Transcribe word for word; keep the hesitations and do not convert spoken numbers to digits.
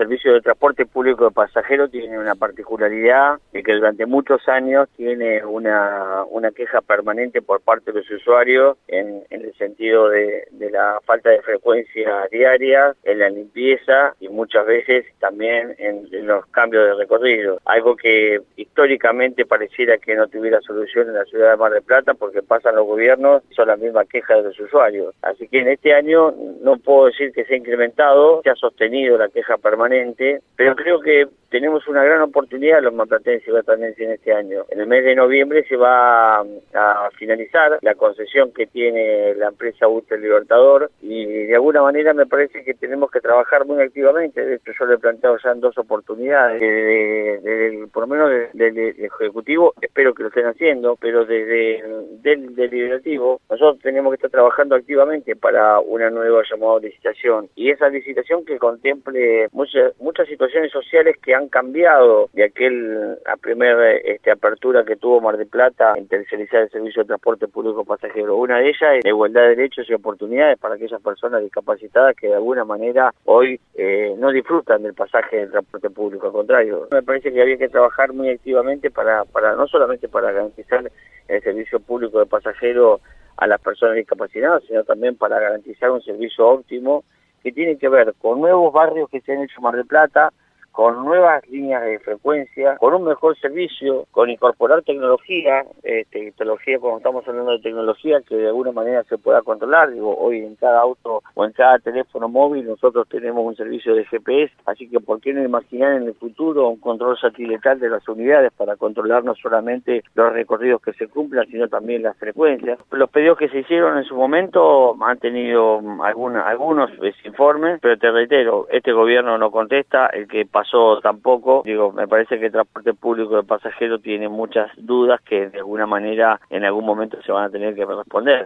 servicio de transporte público de pasajeros tiene una particularidad de que durante muchos años tiene una, una queja permanente por parte de los usuarios en, en el sentido de, de la falta de frecuencia diaria, en la limpieza y muchas veces también en, en los cambios de recorrido. Algo que históricamente pareciera que no tuviera solución en la ciudad de Mar del Plata porque pasan los gobiernos y son la misma queja de los usuarios. Así que en este año no puedo decir que se ha incrementado, se ha sostenido la queja permanente, pero creo que tenemos una gran oportunidad los marplatenses y batanenses en este año. En el mes de noviembre se va a finalizar la concesión que tiene la empresa Ultra Libertador y de alguna manera me parece que tenemos que trabajar muy activamente. De hecho yo le he planteado ya en dos oportunidades, de, de, de, por lo menos del de, de Ejecutivo, espero que lo estén haciendo, pero desde del Deliberativo nosotros tenemos que estar trabajando activamente para una nueva llamada licitación y esa licitación que contemple muchas, muchas situaciones sociales que han cambiado de aquel a primera este, apertura que tuvo Mar del Plata en tercerizar el servicio de transporte público pasajero. Una de ellas es la igualdad de derechos y oportunidades para aquellas personas discapacitadas que de alguna manera hoy eh, no disfrutan del pasaje del transporte público. Al contrario, me parece que había que trabajar muy activamente para, para no solamente para garantizar el servicio público de pasajeros a las personas discapacitadas, sino también para garantizar un servicio óptimo que tiene que ver con nuevos barrios que se han hecho en Mar del Plata, con nuevas líneas de frecuencia, con un mejor servicio, con incorporar tecnología, eh, tecnología, cuando estamos hablando de tecnología, que de alguna manera se pueda controlar. Digo, hoy en cada auto o en cada teléfono móvil nosotros tenemos un servicio de G P S, así que ¿por qué no imaginar en el futuro un control satelital de las unidades para controlar no solamente los recorridos que se cumplan, sino también las frecuencias? Los pedidos que se hicieron en su momento han tenido alguna, algunos desinformes, pero te reitero, este gobierno no contesta, el que pasó tampoco. Digo, me parece que el transporte público de pasajeros tiene muchas dudas que de alguna manera en algún momento se van a tener que responder.